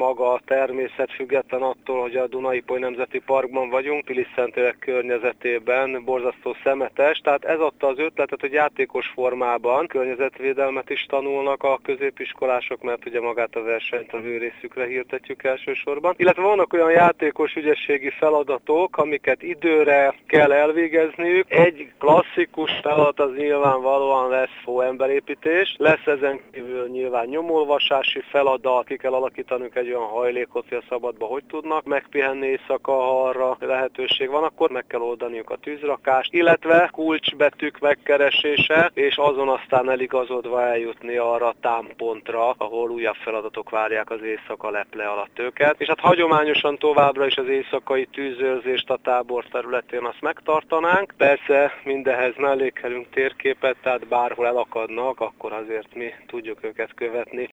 maga a természet, független attól, hogy a Duna-Ipoly Nemzeti Parkban vagyunk, Pilis-Szentlélek környezetében borzasztó szemetes, tehát ez adta az ötletet, hogy játékos formában környezetvédelmet is tanulnak a középiskolások, mert ugye magát a versenyt az ő részükre hirdetjük elsősorban. Illetve vannak olyan játékos ügyességi feladatok, amiket időre kell elvégezniük. Egy klasszikus feladat az nyilvánvalóan lesz emberépítés, lesz ezen kívül nyilván nyomolvasási feladat, ki kell alakítanunk egy olyan hajlékot, hogy a szabadba hogy tudnak megpihenni éjszaka, ha arra lehetőség van, akkor meg kell oldaniuk a tűzrakást, illetve kulcsbetűk megkeresése, és azon aztán eligazodva eljutni arra a támpontra, ahol újabb feladatok várják az éjszaka leple alatt őket. És hát hagyományosan továbbra is az éjszakai tűzőrzést a tábor területén azt megtartanánk. Persze mindehez mellékelünk térképet, tehát bárhol elakadnak, akkor azért mi tudjuk őket követni.